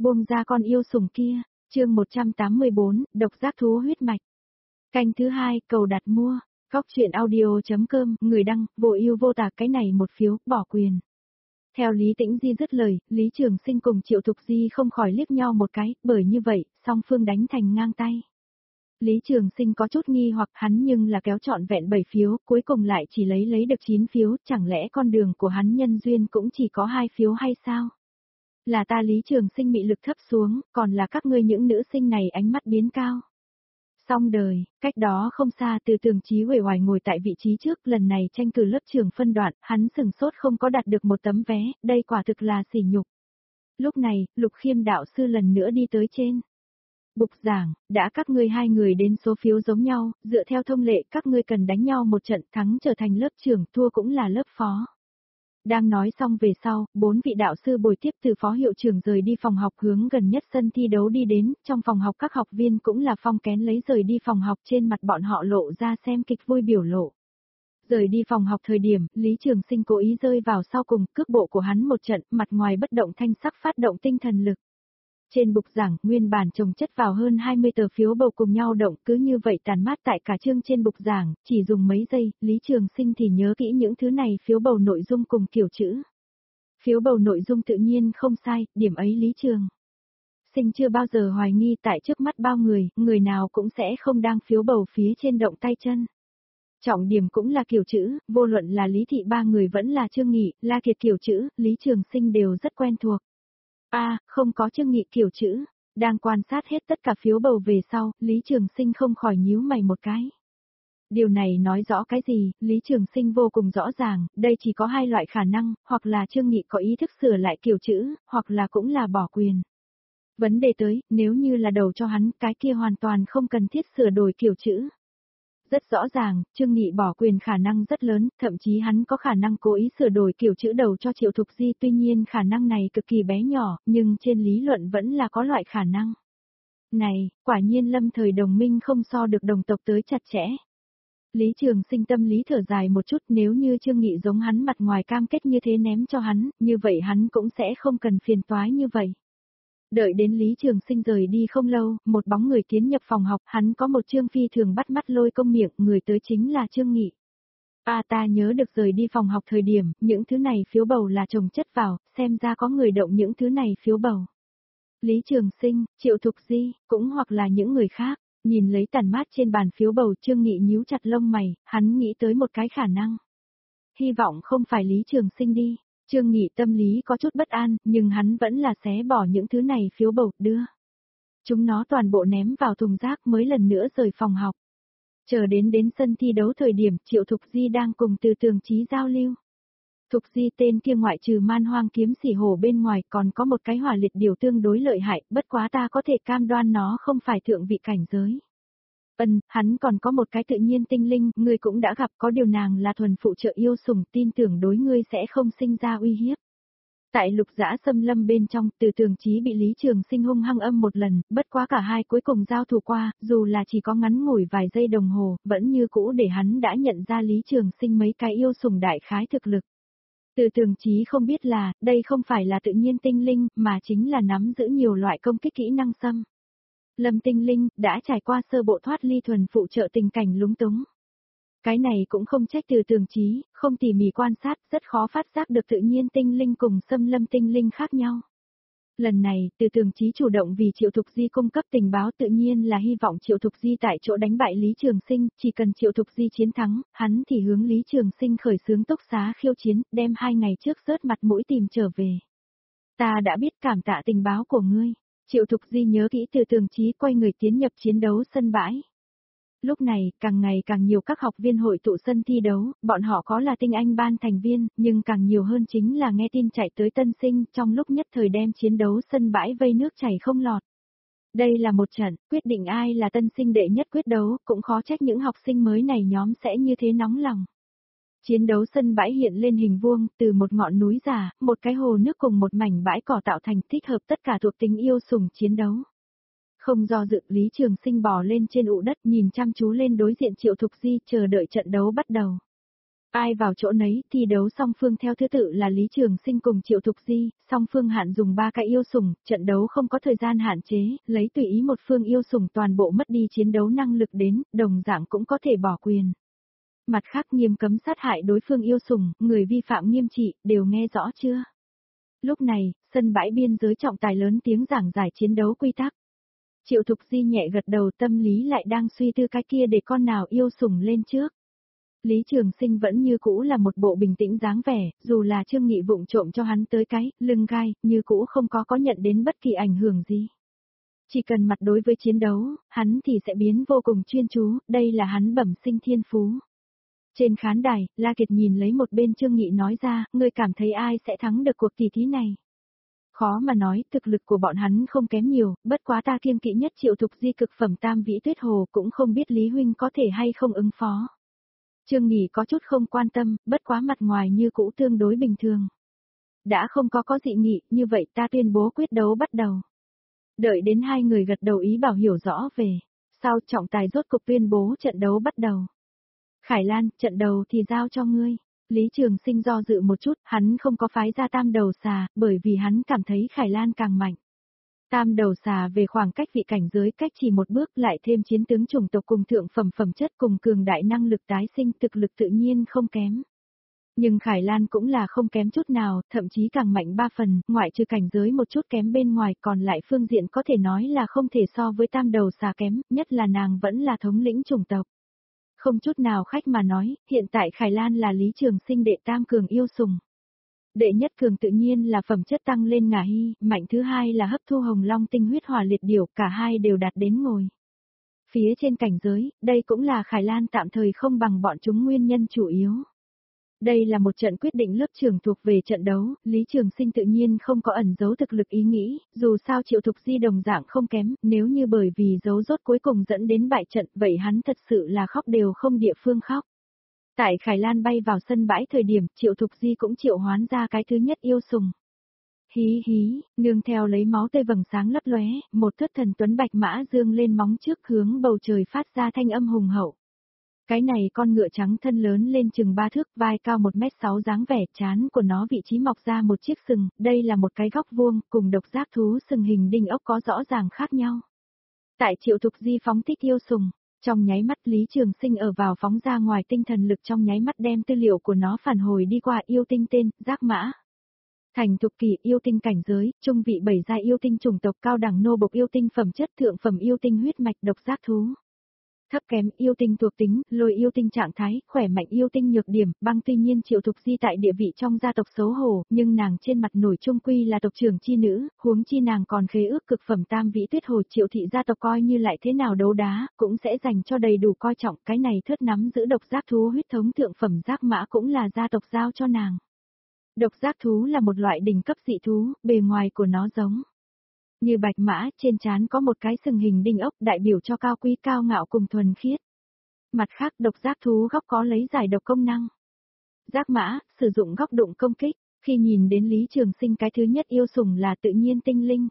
Buông ra con yêu sủng kia, chương 184, độc giác thú huyết mạch. Canh thứ 2, cầu đặt mua, góc chuyện audio.com, người đăng, vô ưu vô tà, cái này một phiếu, bỏ quyền. Theo Lý Tĩnh Di dứt lời, Lý Trường Sinh cùng Triệu Thục Di không khỏi liếc nhau một cái, bởi như vậy, song phương đánh thành ngang tay. Lý Trường Sinh có chút nghi hoặc hắn nhưng là kéo trọn vẹn 7 phiếu, cuối cùng lại chỉ lấy được 9 phiếu, chẳng lẽ con đường của hắn nhân duyên cũng chỉ có 2 phiếu hay sao? Là ta Lý Trường Sinh mị lực thấp xuống, còn là các ngươi những nữ sinh này ánh mắt biến cao. Xong đời, cách đó không xa Từ Tường Chí uể oải ngồi tại vị trí trước, lần này tranh cử lớp trưởng phân đoạn, hắn sừng sốt không có đạt được một tấm vé, đây quả thực là sỉ nhục. Lúc này, Lục Khiêm đạo sư lần nữa đi tới trên bục giảng, đã các ngươi hai người đến số phiếu giống nhau, dựa theo thông lệ các ngươi cần đánh nhau một trận, thắng trở thành lớp trưởng, thua cũng là lớp phó. Đang nói xong về sau, 4 vị đạo sư bồi tiếp từ phó hiệu trưởng rời đi phòng học hướng gần nhất sân thi đấu đi đến, trong phòng học các học viên cũng là phong kén lấy rời đi phòng học, trên mặt bọn họ lộ ra xem kịch vui biểu lộ. Rời đi phòng học thời điểm, Lý Trường Sinh cố ý rơi vào sau cùng, cước bộ của hắn một trận, mặt ngoài bất động thanh sắc phát động tinh thần lực. Trên bục giảng, nguyên bản chồng chất vào hơn 20 tờ phiếu bầu cùng nhau động, cứ như vậy tàn mát tại cả chương trên bục giảng, chỉ dùng mấy giây, Lý Trường Sinh thì nhớ kỹ những thứ này phiếu bầu nội dung cùng kiểu chữ. Phiếu bầu nội dung tự nhiên không sai, điểm ấy Lý Trường Sinh chưa bao giờ hoài nghi tại trước mắt bao người, người nào cũng sẽ không đang phiếu bầu phía trên động tay chân. Trọng điểm cũng là kiểu chữ, vô luận là Lý Thị ba người vẫn là Trương Nghị, La Kiệt kiểu chữ, Lý Trường Sinh đều rất quen thuộc. Không có Trương Nghị kiểu chữ. Đang quan sát hết tất cả phiếu bầu về sau, Lý Trường Sinh không khỏi nhíu mày một cái. Điều này nói rõ cái gì? Lý Trường Sinh vô cùng rõ ràng, đây chỉ có 2 loại khả năng, hoặc là Trương Nghị có ý thức sửa lại kiểu chữ, hoặc là cũng là bỏ quyền. Vấn đề tới, nếu như là đầu cho hắn, cái kia hoàn toàn không cần thiết sửa đổi kiểu chữ. Rất rõ ràng, Trương Nghị bỏ quyền khả năng rất lớn, thậm chí hắn có khả năng cố ý sửa đổi kiểu chữ đầu cho Triệu Thục Di, tuy nhiên khả năng này cực kỳ bé nhỏ, nhưng trên lý luận vẫn là có loại khả năng. Này, quả nhiên lâm thời đồng minh không so được đồng tộc tới chặt chẽ. Lý Trường Sinh tâm lý thở dài một chút, nếu như Trương Nghị giống hắn mặt ngoài cam kết như thế ném cho hắn, như vậy hắn cũng sẽ không cần phiền toái như vậy. Đợi đến Lý Trường Sinh rời đi không lâu, một bóng người tiến nhập phòng học, hắn có một trương phi thường bắt mắt lôi công miệng, người tới chính là Trương Nghị. Ta nhớ được rời đi phòng học thời điểm, những thứ này phiếu bầu là chồng chất vào, xem ra có người động những thứ này phiếu bầu. Lý Trường Sinh, Triệu Thục Di, cũng hoặc là những người khác, nhìn lấy tàn mát trên bàn phiếu bầu, Trương Nghị nhíu chặt lông mày, hắn nghĩ tới một cái khả năng. Hy vọng không phải Lý Trường Sinh đi. Trương Nghị tâm lý có chút bất an, nhưng hắn vẫn là xé bỏ những thứ này phiếu bầu, đưa chúng nó toàn bộ ném vào thùng rác mới lần nữa rời phòng học. Chờ đến sân thi đấu thời điểm, Triệu Thục Di đang cùng Từ Tường Chí giao lưu. Thục Di tên kia ngoại trừ man hoang kiếm xỉ hổ bên ngoài còn có một cái hỏa liệt điều tương đối lợi hại, bất quá ta có thể cam đoan nó không phải thượng vị cảnh giới. Hắn còn có một cái tự nhiên tinh linh, ngươi cũng đã gặp, có điều nàng là thuần phụ trợ yêu sủng, tin tưởng đối ngươi sẽ không sinh ra uy hiếp. Tại Lục Dã xâm lâm bên trong, Từ Tường Chí bị Lý Trường Sinh hung hăng âm một lần, bất quá cả hai cuối cùng giao thủ qua, dù là chỉ có ngắn ngủi vài giây đồng hồ, vẫn như cũ để hắn đã nhận ra Lý Trường Sinh mấy cái yêu sủng đại khái thực lực. Từ Tường Chí không biết là, đây không phải là tự nhiên tinh linh, mà chính là nắm giữ nhiều loại công kích kỹ năng xâm lâm tinh linh, đã trải qua sơ bộ thoát ly thuần phụ trợ tình cảnh lúng túng. Cái này cũng không trách Từ Tường Chí, không tỉ mỉ quan sát, rất khó phát giác được tự nhiên tinh linh cùng xâm lâm tinh linh khác nhau. Lần này, Từ Tường Chí chủ động vì Triệu Thục Di cung cấp tình báo, tự nhiên là hy vọng Triệu Thục Di tại chỗ đánh bại Lý Trường Sinh, chỉ cần Triệu Thục Di chiến thắng, hắn thì hướng Lý Trường Sinh khởi xướng túc xá khiêu chiến, đem 2 ngày trước rớt mặt mũi tìm trở về. Ta đã biết, cảm tạ tình báo của ngươi. Triệu Thục Di nhớ kỹ, Từ Tường Chí quay người tiến nhập chiến đấu sân bãi. Lúc này, càng ngày càng nhiều các học viên hội tụ sân thi đấu, bọn họ có là tinh anh ban thành viên, nhưng càng nhiều hơn chính là nghe tin chạy tới tân sinh, trong lúc nhất thời đem chiến đấu sân bãi vây nước chảy không lọt. Đây là một trận, quyết định ai là tân sinh đệ nhất quyết đấu, cũng khó trách những học sinh mới này nhóm sẽ như thế nóng lòng. Chiến đấu sân bãi hiện lên hình vuông, từ một ngọn núi già, một cái hồ nước cùng một mảnh bãi cỏ tạo thành, thích hợp tất cả thuộc tính yêu sủng chiến đấu. Không do dự, Lý Trường Sinh bò lên trên ụ đất, nhìn chăm chú lên đối diện Triệu Thục Di, chờ đợi trận đấu bắt đầu. Ai vào chỗ nấy, thi đấu song phương theo thứ tự là Lý Trường Sinh cùng Triệu Thục Di, song phương hạn dùng 3 cái yêu sủng, trận đấu không có thời gian hạn chế, lấy tùy ý một phương yêu sủng toàn bộ mất đi chiến đấu năng lực đến, đồng dạng cũng có thể bỏ quyền. Mặt khác nghiêm cấm sát hại đối phương yêu sủng, người vi phạm nghiêm trị, đều nghe rõ chưa? Lúc này, sân bãi biên giới trọng tài lớn tiếng giảng giải chiến đấu quy tắc. Triệu Thục Di nhẹ gật đầu, tâm lý lại đang suy tư cái kia để con nào yêu sủng lên trước. Lý Trường Sinh vẫn như cũ là một bộ bình tĩnh dáng vẻ, dù là Trương Nghị vụng trộm cho hắn tới cái lưng gai, như cũ không có nhận đến bất kỳ ảnh hưởng gì. Chỉ cần mặt đối với chiến đấu, hắn thì sẽ biến vô cùng chuyên chú, đây là hắn bẩm sinh thiên phú. Trên khán đài, La Kiệt nhìn lấy một bên Trương Nghị nói ra, ngươi cảm thấy ai sẽ thắng được cuộc tỷ thí này? Khó mà nói, thực lực của bọn hắn không kém nhiều, bất quá ta kiêng kỵ nhất Triệu Thục Di cực phẩm tam vĩ tuyết hồ, cũng không biết Lý Huynh có thể hay không ứng phó. Trương Nghị có chút không quan tâm, bất quá mặt ngoài như cũ tương đối bình thường. Đã không có dị nghị, như vậy ta tuyên bố quyết đấu bắt đầu. Đợi đến hai người gật đầu ý bảo hiểu rõ về. Sau trọng tài rốt cục tuyên bố trận đấu bắt đầu. Khải Lan, trận đầu thì giao cho ngươi. Lý Trường Sinh do dự một chút, hắn không có phái ra tam đầu xà, bởi vì hắn cảm thấy Khải Lan càng mạnh. Tam đầu xà về khoảng cách vị cảnh giới cách chỉ một bước lại thêm chiến tướng chủng tộc cùng thượng phẩm chất cùng cường đại năng lực tái sinh thực lực tự nhiên không kém. Nhưng Khải Lan cũng là không kém chút nào, thậm chí càng mạnh 3 phần, ngoại trừ cảnh giới một chút kém bên ngoài còn lại phương diện có thể nói là không thể so với tam đầu xà kém, nhất là nàng vẫn là thống lĩnh chủng tộc. Không chút nào khách mà nói, hiện tại Khải Lan là Lý Trường Sinh đệ tam cường yêu sủng. Đệ nhất cường tự nhiên là phẩm chất tăng lên ngả hy, mạnh thứ hai là hấp thu hồng long tinh huyết hỏa liệt điểu, cả hai đều đạt đến ngồi. Phía trên cảnh giới, đây cũng là Khải Lan tạm thời không bằng bọn chúng nguyên nhân chủ yếu. Đây là một trận quyết định lớp trưởng thuộc về trận đấu, Lý Trường Sinh tự nhiên không có ẩn giấu thực lực ý nghĩ, dù sao Triệu Thục Di đồng dạng không kém, nếu như bởi vì giấu rốt cuối cùng dẫn đến bại trận, vậy hắn thật sự là khóc đều không địa phương khóc. Tại Khải Lan bay vào sân bãi thời điểm, Triệu Thục Di cũng triệu hoán ra cái thứ nhất yêu sủng. Hí hí, nương theo lấy máu tươi vầng sáng lấp lóe, một thất thần tuấn bạch mã dương lên móng trước hướng bầu trời phát ra thanh âm hùng hậu. Cái này con ngựa trắng thân lớn lên chừng 3 thước, vai cao 1m6 dáng vẻ, trán của nó vị trí mọc ra một chiếc sừng, đây là một cái góc vuông, cùng độc giác thú sừng hình đinh ốc có rõ ràng khác nhau. Tại Triệu Thục Di phóng thích yêu sủng, trong nháy mắt Lý Trường Sinh ở vào phóng ra ngoài tinh thần lực trong nháy mắt đem tư liệu của nó phản hồi đi qua yêu tinh tên, giác mã. Thành thục kỳ yêu tinh cảnh giới, trung vị 7 giai yêu tinh chủng tộc cao đẳng nô bộc yêu tinh phẩm chất thượng phẩm yêu tinh huyết mạch độc giác thú. Thấp kém yêu tinh thuộc tính, lôi yêu tinh trạng thái, khỏe mạnh yêu tinh nhược điểm, băng tuy nhiên Triệu Thục Di tại địa vị trong gia tộc xấu hổ, nhưng nàng trên mặt nổi trung quy là tộc trưởng chi nữ, huống chi nàng còn khế ước cực phẩm tam vĩ tuyết hồ Triệu thị gia tộc coi như lại thế nào đấu đá, cũng sẽ dành cho đầy đủ coi trọng, cái này thớt nắm giữ độc giác thú huyết thống thượng phẩm giác mã cũng là gia tộc giao cho nàng. Độc giác thú là một loại đỉnh cấp dị thú, bề ngoài của nó giống như bạch mã, trên trán có một cái sừng hình đinh ốc đại biểu cho cao quý cao ngạo cùng thuần khiết. Mặt khác độc giác thú góc có lấy giải độc công năng. Giác mã, sử dụng góc đụng công kích, khi nhìn đến Lý Trường Sinh cái thứ nhất yêu sủng là tự nhiên tinh linh.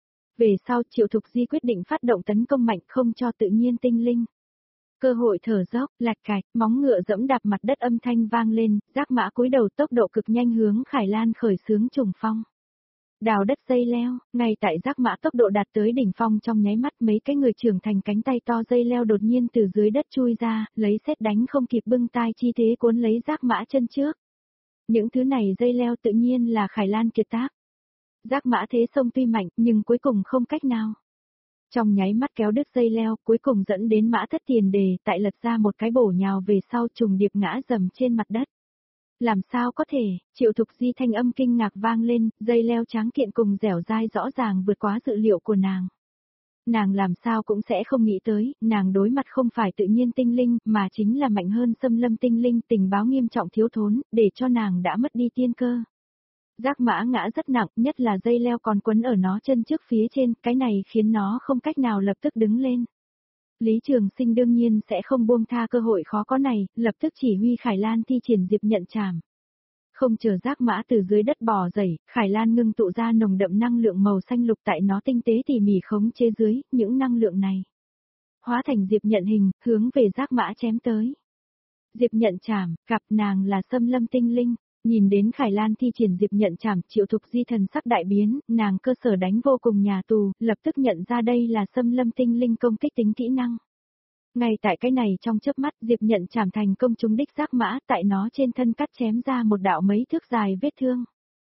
Về sau Triệu Thục Di quyết định phát động tấn công mạnh không cho tự nhiên tinh linh. Cơ hội thở dốc, lạch cạch, móng ngựa dẫm đạp mặt đất âm thanh vang lên, giác mã cúi đầu tốc độ cực nhanh hướng Khải Lan khởi xướng trùng phong. Đào đất dây leo, ngay tại giác mã tốc độ đạt tới đỉnh phong trong nháy mắt mấy cái người trưởng thành cánh tay to dây leo đột nhiên từ dưới đất chui ra, lấy sét đánh không kịp bưng tai chi thế cuốn lấy giác mã chân trước. Những thứ này dây leo tự nhiên là Khải Lan kiệt tác. Giác mã thế sông tuy mạnh nhưng cuối cùng không cách nào. Trong nháy mắt kéo đứt dây leo cuối cùng dẫn đến mã thất tiền đề tại lật ra một cái bổ nhào về sau trùng điệp ngã dầm trên mặt đất. Làm sao có thể, Triệu Thục Di thanh âm kinh ngạc vang lên, dây leo tráng kiện cùng dẻo dai rõ ràng vượt quá dự liệu của nàng. Nàng làm sao cũng sẽ không nghĩ tới, nàng đối mặt không phải tự nhiên tinh linh, mà chính là mạnh hơn xâm lâm tinh linh, tình báo nghiêm trọng thiếu thốn, để cho nàng đã mất đi tiên cơ. Giác mã ngã rất nặng, nhất là dây leo còn quấn ở nó chân trước phía trên, cái này khiến nó không cách nào lập tức đứng lên. Lý Trường Sinh đương nhiên sẽ không buông tha cơ hội khó có này, lập tức chỉ huy Khải Lan thi triển diệp nhận trảm. Không chờ giác mã từ dưới đất bò dậy, Khải Lan ngưng tụ ra nồng đậm năng lượng màu xanh lục tại nó tinh tế tỉ mỉ khống chế dưới, những năng lượng này hóa thành diệp nhận hình, hướng về giác mã chém tới. Diệp Nhận Trảm, gặp nàng là Xâm Lâm tinh linh. Nhìn đến Khải Lan thi triển Diệp Nhận Trảm, Triệu Thục Di thần sắc đại biến, nàng cơ sở đánh vô cùng nhà tù, lập tức nhận ra đây là Xâm Lâm tinh linh công kích tính kỹ năng. Ngay tại cái này trong chớp mắt, Diệp Nhận Trảm thành công trúng đích giác mã, tại nó trên thân cắt chém ra một đạo mấy thước dài vết thương.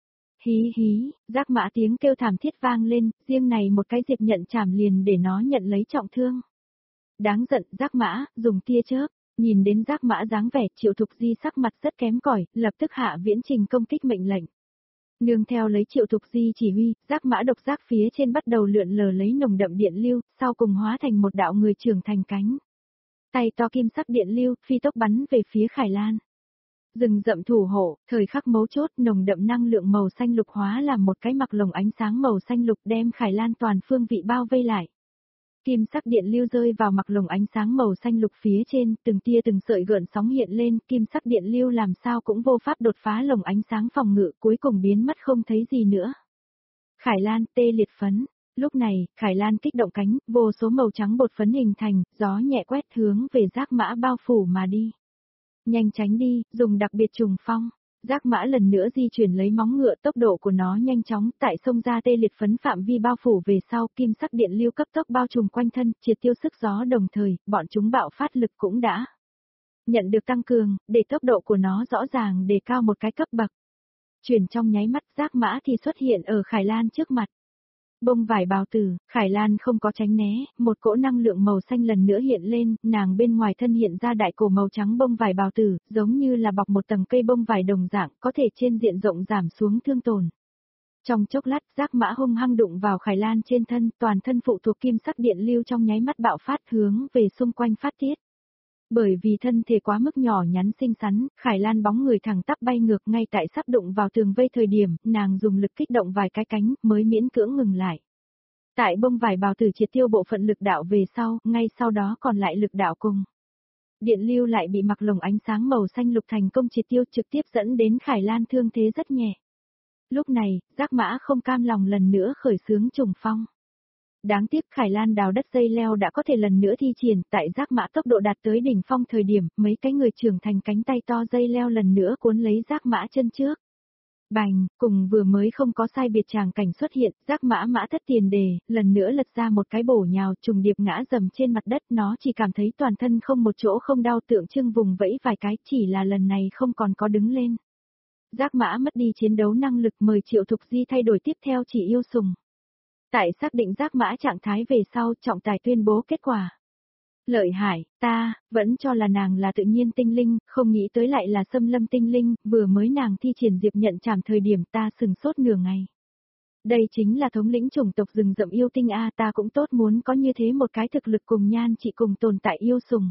Hí hí, giác mã tiếng kêu thảm thiết vang lên, riêng này một cái Diệp Nhận Trảm liền để nó nhận lấy trọng thương. Đáng giận, giác mã, dùng tia chớp. Nhìn đến giác mã dáng vẻ, Triệu Thục Di sắc mặt rất kém cỏi, lập tức hạ viễn trình công kích mệnh lệnh. Nương theo lấy Triệu Thục Di chỉ huy, giác mã độc giác phía trên bắt đầu lượn lờ lấy nồng đậm điện lưu, sau cùng hóa thành một đạo người trưởng thành cánh. Tay to kim sắc điện lưu, phi tốc bắn về phía Khải Lan. Rừng rậm thủ hộ, thời khắc mấu chốt, nồng đậm năng lượng màu xanh lục hóa làm một cái mặc lồng ánh sáng màu xanh lục đem Khải Lan toàn phương vị bao vây lại. Kim sắc điện lưu rơi vào mặc lồng ánh sáng màu xanh lục phía trên, từng tia từng sợi gợn sóng hiện lên, kim sắc điện lưu làm sao cũng vô pháp đột phá lồng ánh sáng phòng ngự, cuối cùng biến mất không thấy gì nữa. Khải Lan tê liệt phấn. Lúc này, Khải Lan kích động cánh, vô số màu trắng bột phấn hình thành, gió nhẹ quét hướng về giác mã bao phủ mà đi. Nhanh tránh đi, dùng đặc biệt trùng phong. Giác mã lần nữa di chuyển lấy móng ngựa, tốc độ của nó nhanh chóng, tại sông ra tê liệt phấn phạm vi bao phủ về sau, kim sắc điện lưu cấp tốc bao trùm quanh thân, triệt tiêu sức gió đồng thời, bọn chúng bạo phát lực cũng đã nhận được tăng cường, để tốc độ của nó rõ ràng đề cao một cái cấp bậc. Chuyển trong nháy mắt, giác mã thì xuất hiện ở Khải Lan trước mặt. Bông vải bào tử, Khải Lan không có tránh né, một cỗ năng lượng màu xanh lần nữa hiện lên, nàng bên ngoài thân hiện ra đại cổ màu trắng bông vải bào tử, giống như là bọc một tầng cây bông vải đồng dạng, có thể trên diện rộng giảm xuống thương tổn. Trong chốc lát, giác mã hung hăng đụng vào Khải Lan trên thân, toàn thân phụ thuộc kim sắc điện lưu trong nháy mắt bạo phát hướng về xung quanh phát tiết. Bởi vì thân thể quá mức nhỏ nhắn xinh xắn, Khải Lan bóng người thẳng tắp bay ngược ngay tại sắp đụng vào tường vây thời điểm, nàng dùng lực kích động vài cái cánh, mới miễn cưỡng ngừng lại. Tại bông vải bào tử triệt tiêu bộ phận lực đạo về sau, ngay sau đó còn lại lực đạo cùng. Điện lưu lại bị mặc lồng ánh sáng màu xanh lục thành công triệt tiêu trực tiếp dẫn đến Khải Lan thương thế rất nhẹ. Lúc này, giác mã không cam lòng lần nữa khởi xướng trùng phong. Đáng tiếc Khải Lan đào đất dây leo đã có thể lần nữa thi triển, tại giác mã tốc độ đạt tới đỉnh phong thời điểm, mấy cái người trưởng thành cánh tay to dây leo lần nữa cuốn lấy giác mã chân trước. Bành, cùng vừa mới không có sai biệt tràng cảnh xuất hiện, giác mã mã thất tiền đề, lần nữa lật ra một cái bổ nhào trùng điệp ngã dầm trên mặt đất, nó chỉ cảm thấy toàn thân không một chỗ không đau, tượng trưng vùng vẫy vài cái, chỉ là lần này không còn có đứng lên. Giác mã mất đi chiến đấu năng lực, mời Triệu Thục Di thay đổi tiếp theo chỉ yêu sùng. Tại xác định giác mã trạng thái về sau, trọng tài tuyên bố kết quả. Lợi hại, ta, vẫn cho là nàng là tự nhiên tinh linh, không nghĩ tới lại là xâm lâm tinh linh, vừa mới nàng thi triển Diệp Nhận Trảm thời điểm ta sừng sốt nửa ngày. Đây chính là thống lĩnh chủng tộc rừng rậm yêu tinh a, ta cũng tốt muốn có như thế một cái thực lực cùng nhan trị cùng tồn tại yêu sùng.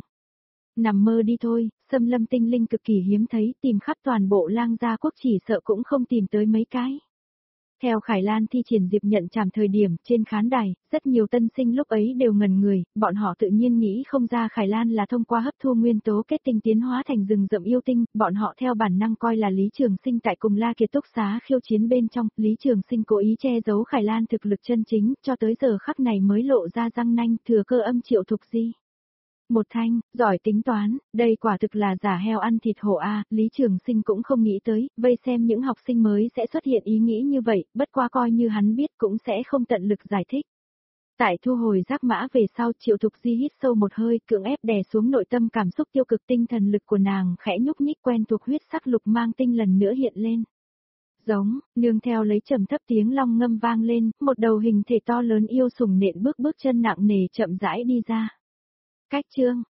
Nằm mơ đi thôi, xâm lâm tinh linh cực kỳ hiếm thấy, tìm khắp toàn bộ lang gia quốc chỉ sợ cũng không tìm tới mấy cái. Theo Khải Lan thi triển Diệp Nhận Trảm thời điểm, trên khán đài, rất nhiều tân sinh lúc ấy đều ngần người, bọn họ tự nhiên nghĩ không ra Khải Lan là thông qua hấp thu nguyên tố kết tinh tiến hóa thành rừng rậm yêu tinh, bọn họ theo bản năng coi là Lý Trường Sinh tại cùng La Kiệt túc xá khiêu chiến bên trong, Lý Trường Sinh cố ý che giấu Khải Lan thực lực chân chính, cho tới giờ khắc này mới lộ ra răng nanh, thừa cơ âm Triệu Thục Di. Một thanh, giỏi tính toán, đây quả thực là giả heo ăn thịt hổ a, Lý Trường Sinh cũng không nghĩ tới, vây xem những học sinh mới sẽ xuất hiện ý nghĩ như vậy, bất quá coi như hắn biết cũng sẽ không tận lực giải thích. Tại thu hồi giác mã về sau, Triệu Thục Di hít sâu một hơi, cưỡng ép đè xuống nội tâm cảm xúc tiêu cực, tinh thần lực của nàng khẽ nhúc nhích, quen thuộc huyết sắc lục mang tinh lần nữa hiện lên. Giống, nương theo lấy trầm thấp tiếng long ngâm vang lên, một đầu hình thể to lớn yêu sùng nện bước bước chân nặng nề chậm rãi đi ra. Cách chương